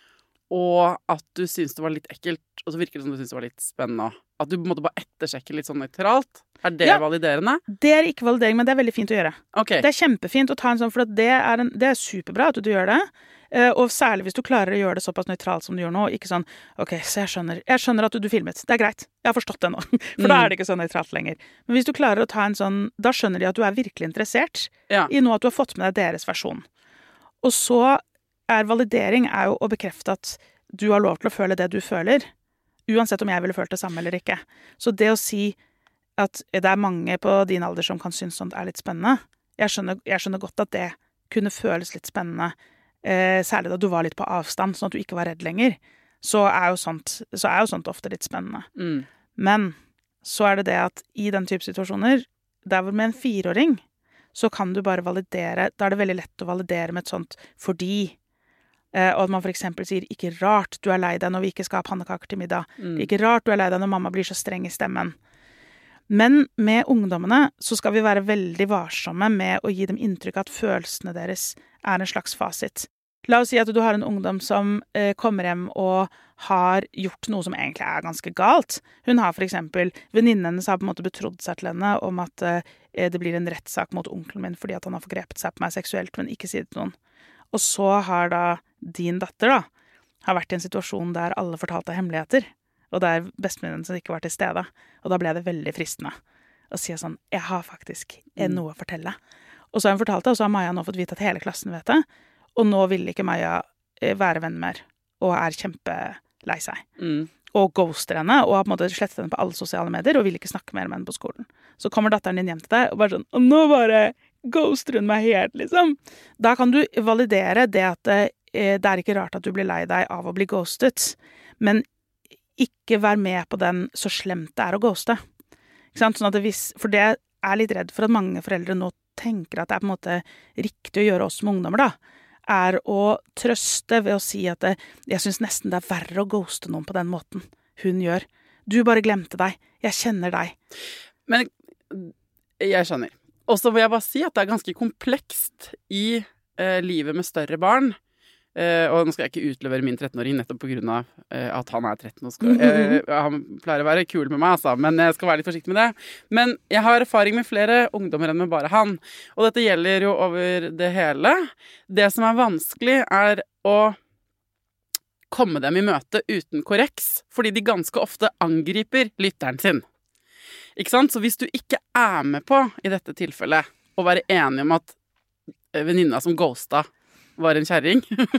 Og at du syntes det var litt ekkelt, og så virker det som du syntes det var litt spennende. At du måtte bare ettersjekke litt sånn nøytralt. Er det ja, validerende? Det er ikke validering, men det er veldig fint å gjøre. Okay. Det er kjempefint å ta en sånn, for det er, en, det er superbra at du gjør det. Uh, og særlig hvis du klarer å gjøre det såpass nøytralt som du gjør nå. Ikke sånn, ok, så jeg skjønner, jeg skjønner at du, du filmet. Det er greit. Jeg har forstått det nå. For mm. da er det ikke så nøytralt lenger. Men hvis du klarer å ta en sånn, da skjønner de at du er virkelig interessert ja. i noe at du har fått med deg deres versjon. Og så er validering er jo å bekrefte at du har lov til å føle det du føler, Uansett om jeg ville følt det samme eller ikke. Så det å si at det er mange på din alder som kan synes sånt er litt spennende, jeg skjønner, jeg skjønner godt at det kunne føles litt spennende, eh, særlig da du var litt på avstand, sånn at du ikke var redd lenger, så er jo sånt, så er jo sånt ofte litt spennende. Mm. Men så er det det at i den type situasjoner, der hvor med en fireåring, så kan du bare validere, da er det veldig lett å validere med et sånt fordi, eh, og at man for eksempel sier, ikke rart du er lei deg når vi ikke skal ha pannekaker til middag. Mm. Det er ikke rart du er lei deg når mamma blir så streng i stemmen. Men med ungdommene så skal vi være veldig varsomme med å gi dem inntrykk av at følelsene deres er en slags fasit. La oss si at du har en ungdom som eh, kommer hjem og har gjort noe som egentlig er ganske galt. Hun har for eksempel, venninnen hennes har på en måte betrodd seg til henne om at eh, det blir en rettssak mot onkelen min fordi at han har forgrepet seg på meg seksuelt, men ikke sier det til noen. Og så har da din datter da, har vært i en situasjon der alle fortalte hemmeligheter, og der bestevenninnen som ikke var til stede. Og da ble det veldig fristende å si sånn, jeg har faktisk noe å fortelle. Og så har hun fortalt det, og så har Maja nå fått vite at hele klassen vet det, og nå vil ikke Maja være venn mer, og er kjempelei seg. Mm. Og ghoster henne, og har på en måte slettet henne på alle sosiale medier, og vil ikke snakke mer med henne på skolen. Så kommer datteren din hjem til deg, og bare sånn, og nå bare ghoster hun meg helt, liksom. Da kan du validere det at det, det er ikke rart at du blir lei deg av å bli ghostet, men ikke vær med på den så slemt det er å ghoste. Ikke sant? Sånn at det vis, for det er litt redd for at mange foreldre nå tenker at det er på en måte riktig å gjøre oss som ungdommer da, er å trøste ved å si at det, jeg synes nesten det er verre å ghoste noen på den måten hun gjør. Du bare glemte deg. Jeg kjenner deg. Men jeg skjønner. Og så vil jeg bare si at det er ganske komplekst i eh, livet med større barn. Uh, og nå skal jeg ikke utlevere min trettenåring nettopp på grunn av uh, at han er tretten og skal, uh, han pleier å være kul med meg, altså, men jeg skal være litt forsiktig med det. Men jeg har erfaring med flere ungdommer enn med bare han, og dette gjelder jo over det hele. Det som er vanskelig er å komme dem i møte uten korreks, fordi de ganske ofte angriper lytteren sin. Ikke sant? Så hvis du ikke er med på, i dette tilfellet, å være enig om at venninna som ghosta var en kjerring,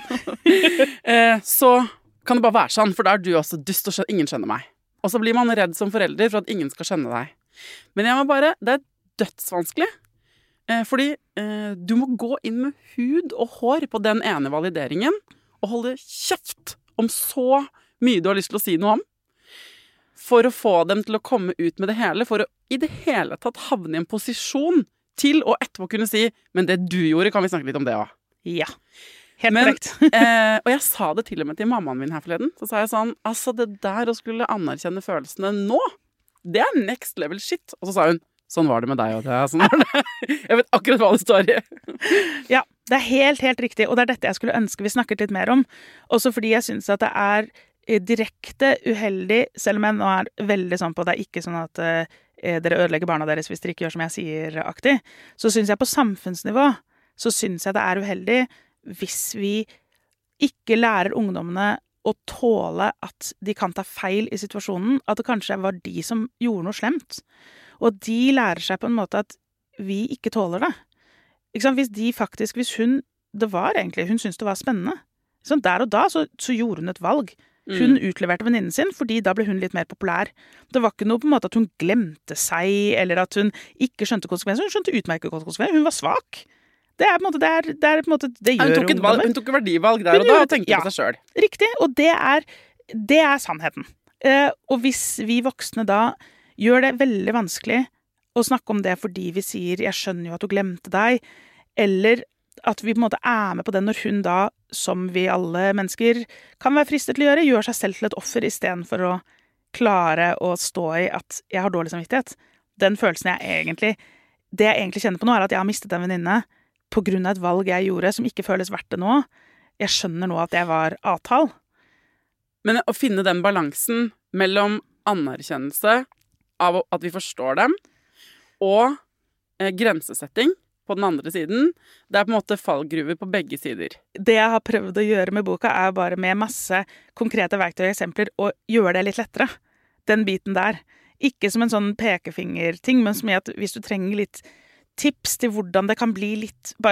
eh, så kan det bare være sånn, for da er du også dust og skjønner, ingen skjønner meg. Og så blir man redd som forelder for at ingen skal skjønne deg. Men jeg må bare, det er dødsvanskelig, eh, fordi eh, du må gå inn med hud og hår på den ene valideringen, og holde kjeft om så mye du har lyst til å si noe om, for å få dem til å komme ut med det hele, for å i det hele tatt havne i en posisjon til å etterpå kunne si, men det du gjorde, kan vi snakke litt om det også. Ja, helt Men, korrekt. eh, og jeg sa det til og med til mammaen min her forleden. Så sa jeg sånn, altså det der å skulle anerkjenne følelsene nå, det er next level shit. Og så sa hun, sånn var det med deg og det. Sånn var det. Jeg vet akkurat hva det står i. Ja, det er helt, helt riktig. Og det er dette jeg skulle ønske vi snakket litt mer om. Også fordi jeg synes at det er direkte uheldig, selv om jeg nå er veldig sånn på, det er ikke sånn at eh, dere ødelegger barna deres hvis dere ikke gjør som jeg sier aktig, så synes jeg på samfunnsnivå, så synes jeg det er uheldig hvis vi ikke lærer ungdommene å tåle at de kan ta feil i situasjonen, at det kanskje var de som gjorde noe slemt. Og de lærer seg på en måte at vi ikke tåler det. Ikke sant? Hvis de faktisk, hvis hun, det var egentlig, hun syntes det var spennende. Sånn, der og da så, så gjorde hun et valg. Hun mm. utleverte venninnen sin, fordi da ble hun litt mer populær. Det var ikke noe på en måte at hun glemte seg, eller at hun ikke skjønte konsekvenser. Hun skjønte utmerket konsekvenser. Hun var svak. Det er på en måte, det er, det er på en måte, det gjør hun tok et valg, hun tok et verdivalg der hun og da, og tenkte ja, på seg selv. Riktig, og det er, det er sannheten. Eh, og hvis vi voksne da gjør det veldig vanskelig å snakke om det fordi vi sier, jeg skjønner jo at du glemte deg, eller at vi på en måte er med på det når hun da, som vi alle mennesker kan være fristet til å gjøre, gjør seg selv til et offer i stedet for å klare å stå i at jeg har dårlig samvittighet. Den følelsen jeg egentlig, det jeg egentlig kjenner på nå er at jeg har mistet en venninne, på grunn av et valg jeg gjorde som ikke føles verdt det nå. Jeg skjønner nå at jeg var avtal. Men å finne den balansen mellom anerkjennelse av at vi forstår dem, og eh, grensesetting på den andre siden, det er på en måte fallgruver på begge sider. Det jeg har prøvd å gjøre med boka er bare med masse konkrete verktøy og eksempler, og gjøre det litt lettere. Den biten der. Ikke som en sånn pekefingerting, men som i at hvis du trenger litt tips til hvordan det kan bli litt, bare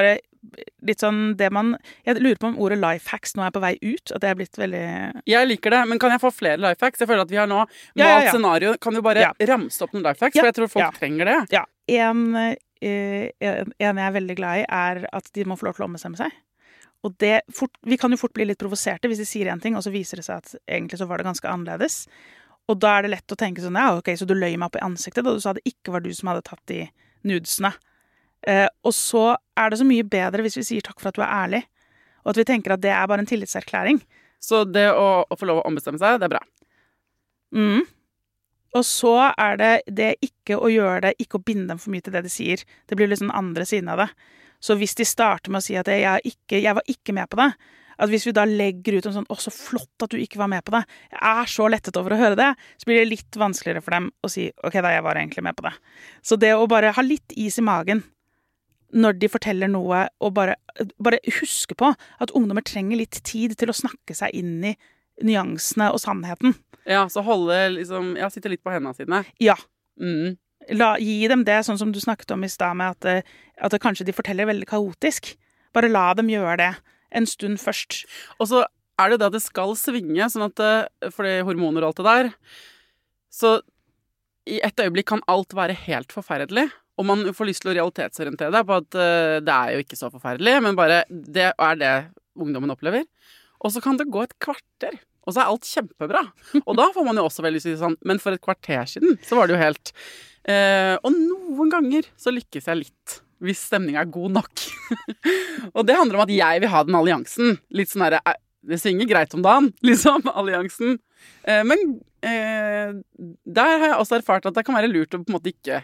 litt sånn det man... Jeg lurer på om ordet lifehacks nå er på vei ut, at det er blitt veldig... Jeg liker det, men kan jeg få flere lifehacks? Jeg føler at vi har nå malt Ja, ja, ja. scenario. Kan du bare Ja. ramse opp noen lifehacks? Ja, For jeg tror folk ja. trenger det. Ja. En, eh, en jeg er veldig glad i er at de må få lov til å ombestemme seg. Og det fort, vi kan jo fort bli litt provoserte hvis de sier en ting, og så viser det seg at egentlig så var det ganske annerledes. Og da er det lett å tenke sånn, ja, ok, så du løy meg opp i ansiktet, da du sa det ikke var du som hadde tatt de nudesene. Eh, og så er det så mye bedre hvis vi sier takk for at du er ærlig, og at vi tenker at det er bare en tillitserklæring. Så det å, å få lov å ombestemme seg, det er bra. Mm. Og så er det det ikke å gjøre det, ikke å binde dem for mye til det de sier. Det blir liksom den andre siden av det. Så hvis de starter med å si at jeg, er ikke, jeg var ikke med på det, at hvis vi da legger ut en sånn, å så flott at du ikke var med på det, jeg er så lettet over å høre det, så blir det litt vanskeligere for dem å si, ok da, jeg var egentlig med på det. Så det å bare ha litt is i magen når de forteller noe, og bare, bare huske på at ungdommer trenger litt tid til å snakke seg inn i nyansene og sannheten. Ja, så holde liksom, ja, sitte litt på hendene sine. Ja. Mm. La, gi dem det, sånn som du snakket om i sted med at, eh, at det kanskje de forteller veldig kaotisk. Bare la dem gjøre det en stund først. Og så er det jo det at det skal svinge, sånn at, eh, for det hormoner og alt det der, så i et øyeblikk kan alt være helt forferdelig, og man får lyst til å realitetsorientere deg på at uh, det er jo ikke så forferdelig, men bare det er det ungdommen opplever. Og så kan det gå et kvarter, og så er alt kjempebra. Og da får man jo også veldig lyst til sånn, men for et kvarter siden så var det jo helt... Uh, og noen ganger så lykkes jeg litt, hvis stemningen er god nok. Og det handler om at jeg vil ha den alliansen. Litt sånn der, det svinger greit om dagen, liksom, alliansen. Uh, men uh, der har jeg også erfart at det kan være lurt å på en måte ikke...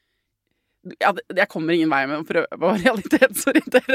Ja, jeg kommer ingen vei med å prøve å realitetsorientere.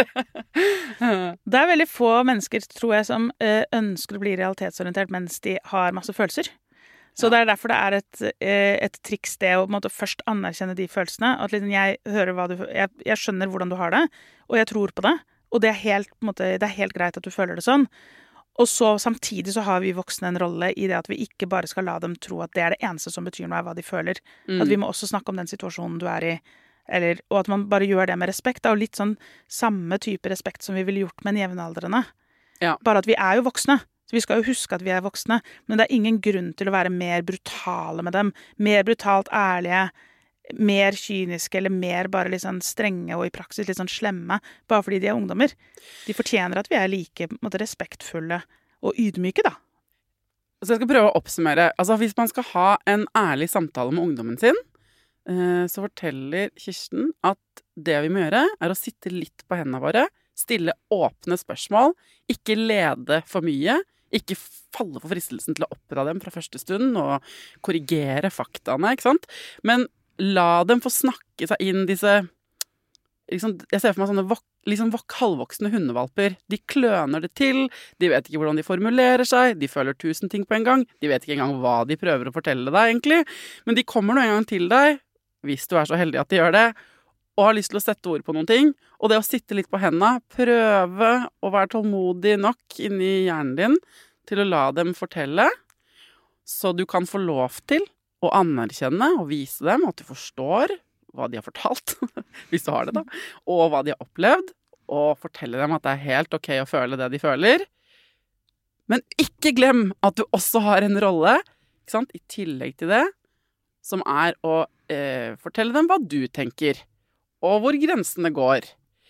Det er veldig få mennesker, tror jeg, som uh, ønsker å bli realitetsorientert mens de har masse følelser. Så ja. Det er derfor det er et, et triks det å på en måte først anerkjenne de følelsene. At liksom jeg hører hva du, jeg, jeg skjønner hvordan du har det, og jeg tror på det. Og det er, helt, på en måte, det er helt greit at du føler det sånn. Og så samtidig så har vi voksne en rolle i det at vi ikke bare skal la dem tro at det er det eneste som betyr noe, er hva de føler. Mm. At vi må også snakke om den situasjonen du er i. Eller, og at man bare gjør det med respekt. Da, og litt sånn samme type respekt som vi ville gjort med en jevnaldrende. Ja. Bare at vi er jo voksne. Så vi skal jo huske at vi er voksne, men det er ingen grunn til å være mer brutale med dem. Mer brutalt ærlige, mer kyniske, eller mer bare litt sånn strenge og i praksis litt sånn slemme, bare fordi de er ungdommer. De fortjener at vi er like på en måte, respektfulle og ydmyke, da. Så jeg skal prøve å oppsummere. Altså, hvis man skal ha en ærlig samtale med ungdommen sin, så forteller Kirsten at det vi må gjøre er å sitte litt på hendene våre, stille åpne spørsmål, ikke lede for mye, ikke falle for fristelsen til å oppdra dem fra første stund og korrigere faktaene, ikke sant? Men la dem få snakke seg inn disse, liksom, jeg ser for meg sånne vok, liksom vok, halvvoksne hundevalper. De kløner det til, de vet ikke hvordan de formulerer seg, de føler tusen ting på en gang, de vet ikke engang hva de prøver å fortelle deg egentlig, men de kommer nå en gang til deg, hvis du er så heldig at de gjør det, og har lyst til å sette ord på noen ting, og det å sitte litt på hendene, prøve å være tålmodig nok inni hjernen din til å la dem fortelle, så du kan få lov til å anerkjenne og vise dem at du forstår hva de har fortalt, hvis du har det da, og hva de har opplevd, og fortelle dem at det er helt ok å føle det de føler. Men ikke glem at du også har en rolle, ikke sant, i tillegg til det, som er å eh, fortelle dem hva du tenker, og hvor grensene går.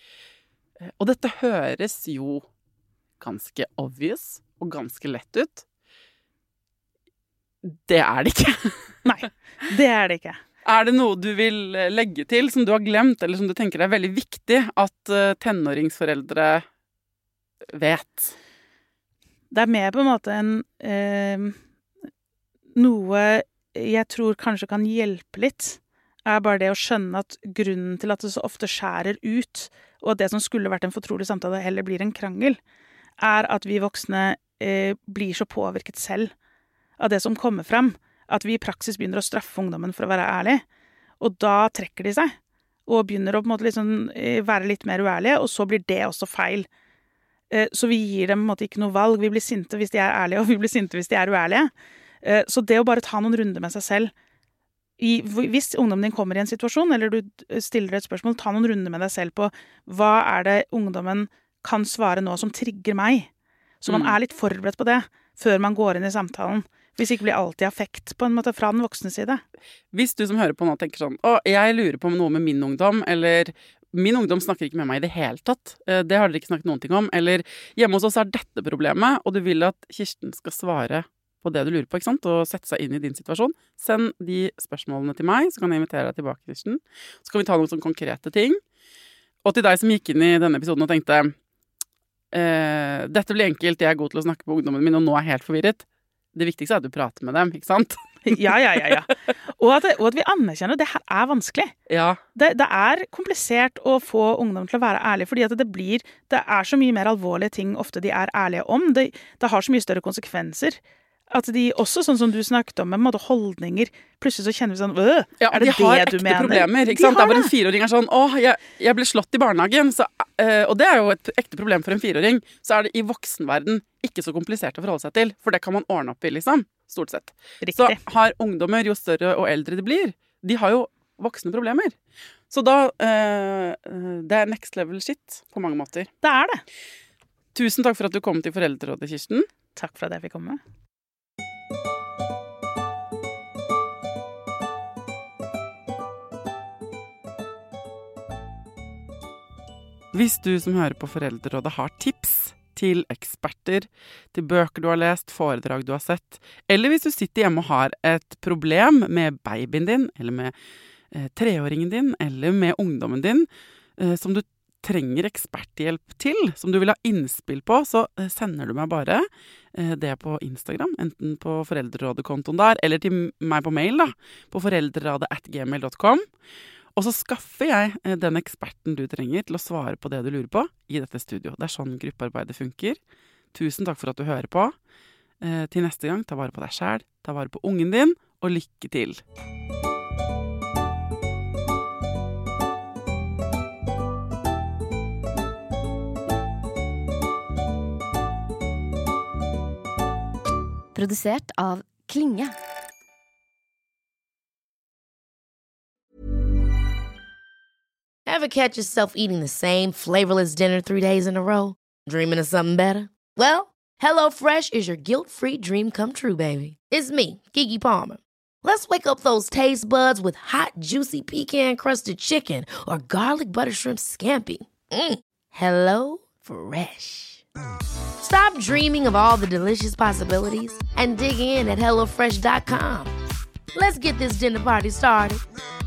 Og dette høres jo ganske obvious og ganske lett ut. Det er det ikke. Nei, det er det ikke. Er det noe du vil legge til som du har glemt, eller som du tenker er veldig viktig at uh, tenåringsforeldre vet? Det er mer på en måte en eh, noe jeg tror kanskje kan hjelpe litt, er bare det å skjønne at grunnen til at det så ofte skjærer ut, og at det som skulle vært en fortrolig samtale heller blir en krangel, er at vi voksne eh, blir så påvirket selv av det som kommer frem, at vi i praksis begynner å straffe ungdommen for å være ærlig, og da trekker de seg, og begynner å på en måte liksom, eh, være litt mer uærlige, og så blir det også feil. Eh, så vi gir dem på en måte ikke noe valg, vi blir sinte hvis de er ærlige, og vi blir sinte hvis de er uærlige. Så det å bare ta noen runder med seg selv, I, hvis ungdommen din kommer i en situasjon, eller du stiller et spørsmål, ta noen runder med deg selv på hva er det ungdommen kan svare nå som trigger meg. Så man er litt forberedt på det før man går inn i samtalen. Hvis ikke blir alltid affekt på en måte fra den voksne side. Hvis du som hører på nå tenker sånn, å, jeg lurer på noe med min ungdom, eller min ungdom snakker ikke med meg i det hele tatt, det har dere ikke snakket noen ting om, eller hjemme hos oss er dette problemet, og du vil at Kirsten skal svare på det du lurer på, ikke sant? Og sette seg inn i din situasjon. Send de spørsmålene til meg, så kan jeg invitere deg tilbake, Kirsten. Så kan vi ta noen sånne konkrete ting. Og til deg som gikk inn i denne episoden og tenkte, eh, dette blir enkelt, jeg er god til å snakke på ungdommen min, og nå er jeg helt forvirret. Det viktigste er at du prater med dem, ikke sant? Ja, ja, ja, ja. Og at, og at vi anerkjenner at det her er vanskelig. Ja. Det, det er komplisert å få ungdom til å være ærlig, fordi at det blir, det er så mye mer alvorlige ting ofte de er ærlige om. Det, det har så mye større konsekvenser. At de også, sånn som du snakket om, med måte holdninger, plutselig så kjenner vi sånn, øh, ja, er det de har det ekte du mener? Problemer, ikke De sant? har Der hvor en det. fireåring er sånn, åh, jeg, jeg ble slått i barnehagen, så, øh, og det er jo et ekte problem for en fireåring, så er det i voksenverden ikke så komplisert å forholde seg til, for det kan man ordne opp i, liksom, stort sett. Riktig. Så har ungdommer, jo større og eldre de blir, de har jo voksne problemer. Så da, øh, det er next level shit på mange måter. Det er det. Tusen takk for at du kom til Foreldrerådet, Kirsten. Takk for at jeg fikk komme. Hvis du som hører på Foreldrerådet har tips til eksperter, til bøker du har lest, foredrag du har sett, eller hvis du sitter hjemme og har et problem med babyen din, eller med eh, treåringen din, eller med ungdommen din, eh, som du trenger eksperthjelp til, som du vil ha innspill på, så eh, sender du meg bare eh, det på Instagram, enten på Foreldrerådet-kontoen der, eller til meg på mail da, på foreldrerådet at gmail dot com. Og så skaffer jeg den eksperten du trenger til å svare på det du lurer på i dette studio. Det er sånn gruppearbeidet funker. Tusen takk for at du hører på. Eh, til neste gang, ta vare på deg selv, ta vare på ungen din, og lykke til. Produsert av Klinge. Ever catch yourself eating the same flavorless dinner three days in a row? Dreaming of something better? Well, HelloFresh is your guilt-free dream come true, baby. It's me, Keke Palmer. Let's wake up those taste buds with hot, juicy pecan-crusted chicken or garlic butter shrimp scampi. Mm. Hello Fresh. Stop dreaming of all the delicious possibilities and dig in at hello fresh dot com. Let's get this dinner party started.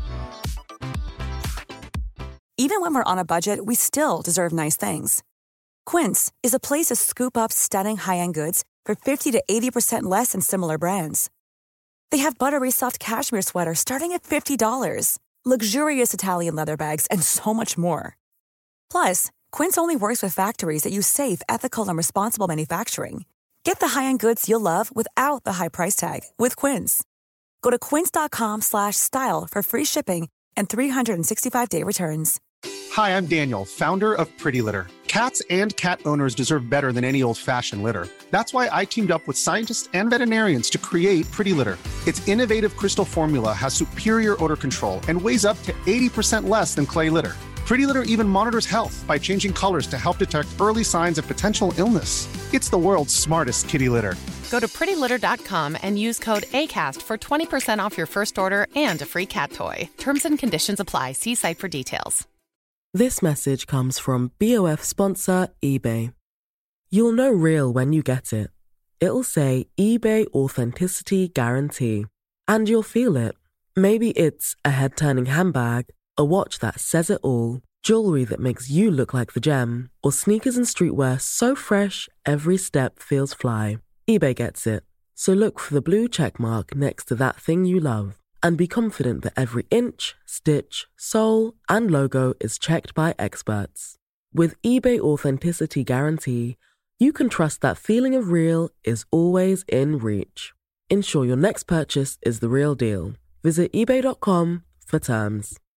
Even when we're on a budget, we still deserve nice things. Quince is a place to scoop up stunning high-end goods for fifty to eighty percent less than similar brands. They have buttery soft cashmere sweaters starting at fifty dollars, luxurious Italian leather bags, and so much more. Plus, Quince only works with factories that use safe, ethical, and responsible manufacturing. Get the high-end goods you'll love without the high price tag with Quince. Go to quince dot com slash style for free shipping and three sixty-five day returns. Hi, I'm Daniel, founder of Pretty Litter. Cats and cat owners deserve better than any old-fashioned litter. That's why I teamed up with scientists and veterinarians to create Pretty Litter. Its innovative crystal formula has superior odor control and weighs up to eighty percent less than clay litter. Pretty Litter even monitors health by changing colors to help detect early signs of potential illness. It's the world's smartest kitty litter. Go to pretty litter dot com and use code ACAST for twenty percent off your first order and a free cat toy. Terms and conditions apply. See site for details. This message comes from B O F sponsor eBay. You'll know real when you get it. It'll say eBay Authenticity Guarantee. And you'll feel it. Maybe it's a head-turning handbag, a watch that says it all, jewelry that makes you look like the gem, or sneakers and streetwear so fresh every step feels fly. eBay gets it. So look for the blue check mark next to that thing you love. And be confident that every inch, stitch, sole, and logo is checked by experts. With eBay Authenticity Guarantee, you can trust that feeling of real is always in reach. Ensure your next purchase is the real deal. Visit ebay dot com for terms.